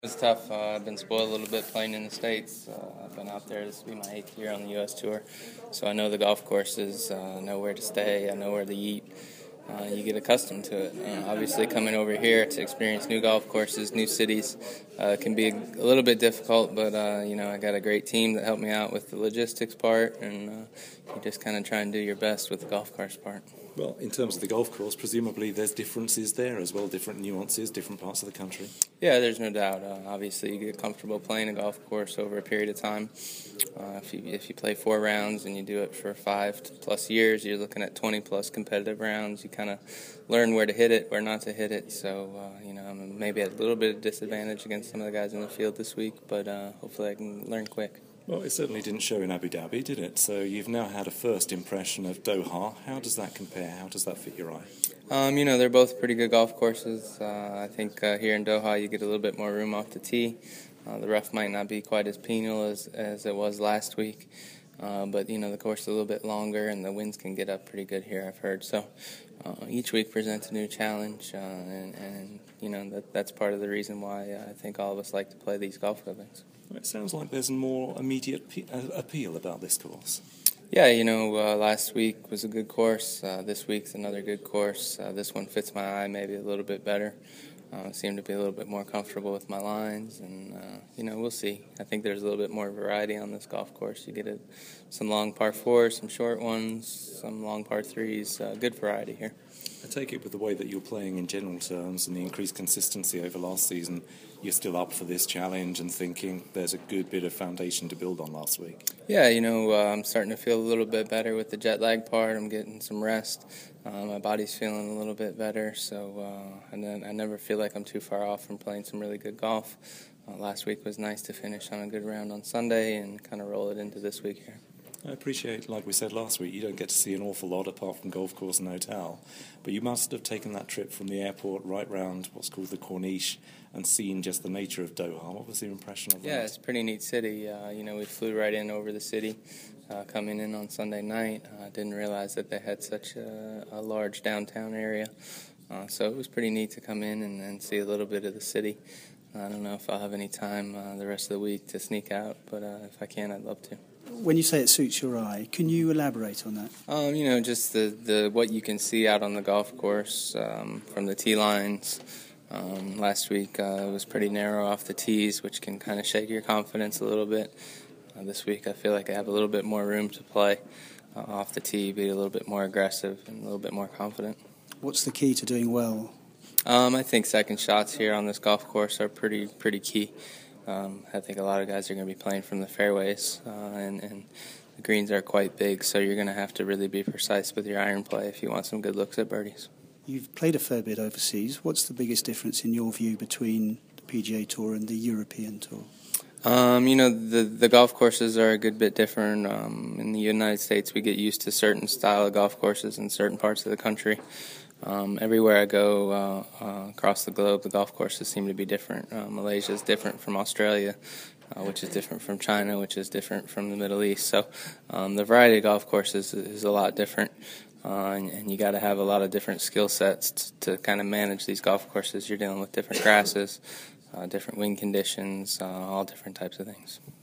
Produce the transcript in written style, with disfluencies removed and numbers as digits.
It's tough. I've been spoiled a little bit playing in the States. I've been out there. This will be my 8th year on the U.S. Tour. So I know the golf courses, know where to stay, I know where to eat. You get accustomed to it. Obviously, coming over here to experience new golf courses, new cities, can be a little bit difficult, but, I got a great team that helped me out with the logistics part, and you just kind of try and do your best with the golf course part. Well, in terms of the golf course, presumably there's differences there as well, different nuances, different parts of the country. Yeah, there's no doubt. Obviously, you get comfortable playing a golf course over a period of time. If you play 4 rounds and you do it for 5+ years, you're looking at 20+ competitive rounds. You kind of learn where to hit it, where not to hit it. So, I'm maybe at a little bit of disadvantage against some of the guys in the field this week, but hopefully I can learn quick. Well, it certainly didn't show in Abu Dhabi, did it? So you've now had a first impression of Doha. How does that compare? How does that fit your eye? They're both pretty good golf courses. I think here in Doha you get a little bit more room off the tee. The rough might not be quite as penal as it was last week. But the course is a little bit longer and the winds can get up pretty good here, I've heard. So each week presents a new challenge, and that's part of the reason why I think all of us like to play these golf events. It sounds like there's a more immediate appeal about this course. Yeah, last week was a good course. This week's another good course. This one fits my eye maybe a little bit better. I seem to be a little bit more comfortable with my lines, and, we'll see. I think there's a little bit more variety on this golf course. You get some long par 4s, some short ones, some long par 3s, good variety here. I take it with the way that you're playing in general terms and the increased consistency over last season, you're still up for this challenge and thinking there's a good bit of foundation to build on last week. Yeah, I'm starting to feel a little bit better with the jet lag part. I'm getting some rest. My body's feeling a little bit better, so I never feel like I'm too far off from playing some really good golf. Last week was nice to finish on a good round on Sunday and kind of roll it into this week here. I appreciate, like we said last week, you don't get to see an awful lot apart from golf course and hotel, but you must have taken that trip from the airport right round what's called the Corniche and seen just the nature of Doha. What was your impression of that? Yeah, it's a pretty neat city. We flew right in over the city, coming in on Sunday night. I didn't realize that they had such a large downtown area, so it was pretty neat to come in and see a little bit of the city. I don't know if I'll have any time the rest of the week to sneak out, but if I can, I'd love to. When you say it suits your eye, can you elaborate on that? Just the what you can see out on the golf course from the tee lines. Last week it was pretty narrow off the tees, which can kind of shake your confidence a little bit. This week I feel like I have a little bit more room to play off the tee, be a little bit more aggressive and a little bit more confident. What's the key to doing well? I think second shots here on this golf course are pretty key. I think a lot of guys are going to be playing from the fairways, and the greens are quite big, so you're going to have to really be precise with your iron play if you want some good looks at birdies. You've played a fair bit overseas. What's the biggest difference in your view between the PGA Tour and the European Tour? The golf courses are a good bit different. In the United States, we get used to certain style of golf courses in certain parts of the country. Everywhere I go across the globe, the golf courses seem to be different. Malaysia is different from Australia, which is different from China, which is different from the Middle East. So the variety of golf courses is a lot different, and you got to have a lot of different skill sets to kind of manage these golf courses. You're dealing with different grasses, different wind conditions, all different types of things.